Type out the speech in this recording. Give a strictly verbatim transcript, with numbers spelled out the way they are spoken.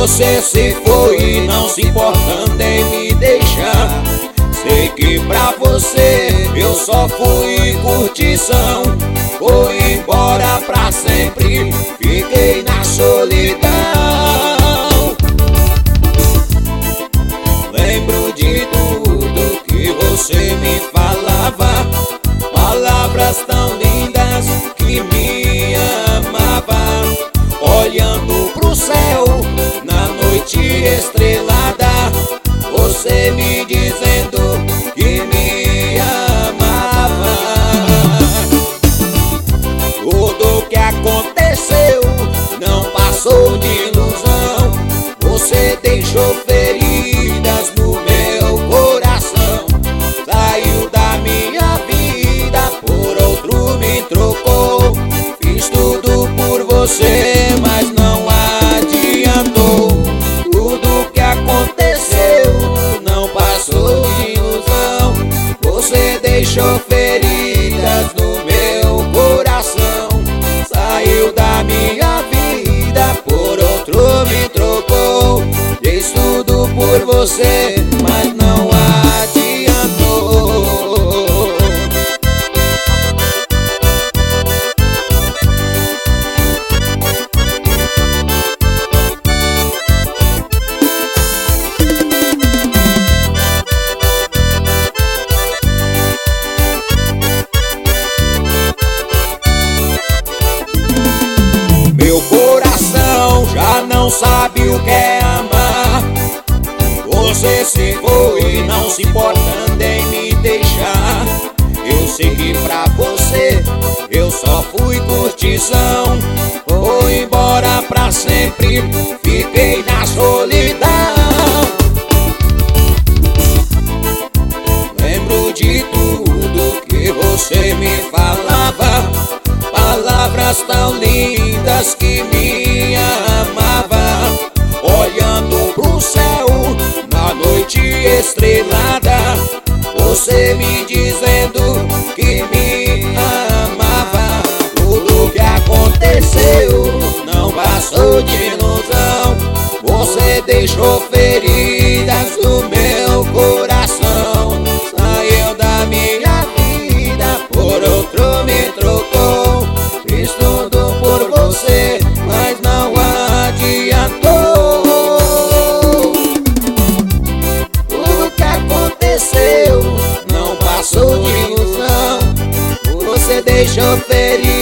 Você se foi e não se importando em me deixar. Sei que pra você eu só fui curtição. Foi embora pra sempre, fiquei na solidão. Lembro de tudo que você me falava, palavras tão lindas que me amava. Olhando pro céu na noite estrelada, você me dizendo que me amava. Tudo que aconteceu não passou de ilusão. Você deixou feridas no meu coração. Saiu da minha vida, por outro me trocou. Fiz tudo por você, mas não adiantou. Tudo que aconteceu não passou de ilusão. Você deixou feridas no meu coração. Saiu da minha vida, por outro me trocou. Fiz tudo por você, mas não adiantou. Meu coração já não sabe o que é amar. Você se foi e não se importando em me deixar. Eu sei que pra você eu só fui curtição. Foi embora pra sempre, fiquei na solidão. Lembro de tudo que você me falava, palavras tão lindas que me amava. Olhando pro céu na noite estrelada, você me dizendo que me amava. Tudo que aconteceu não passou de ilusão. Você deixou feridas no meu coração. Saiu da minha vida, por outro me trocou. Fiz tudo por você, mas não adiantou. Tudo que aconteceu não passou de ilusão. Você deixou feridas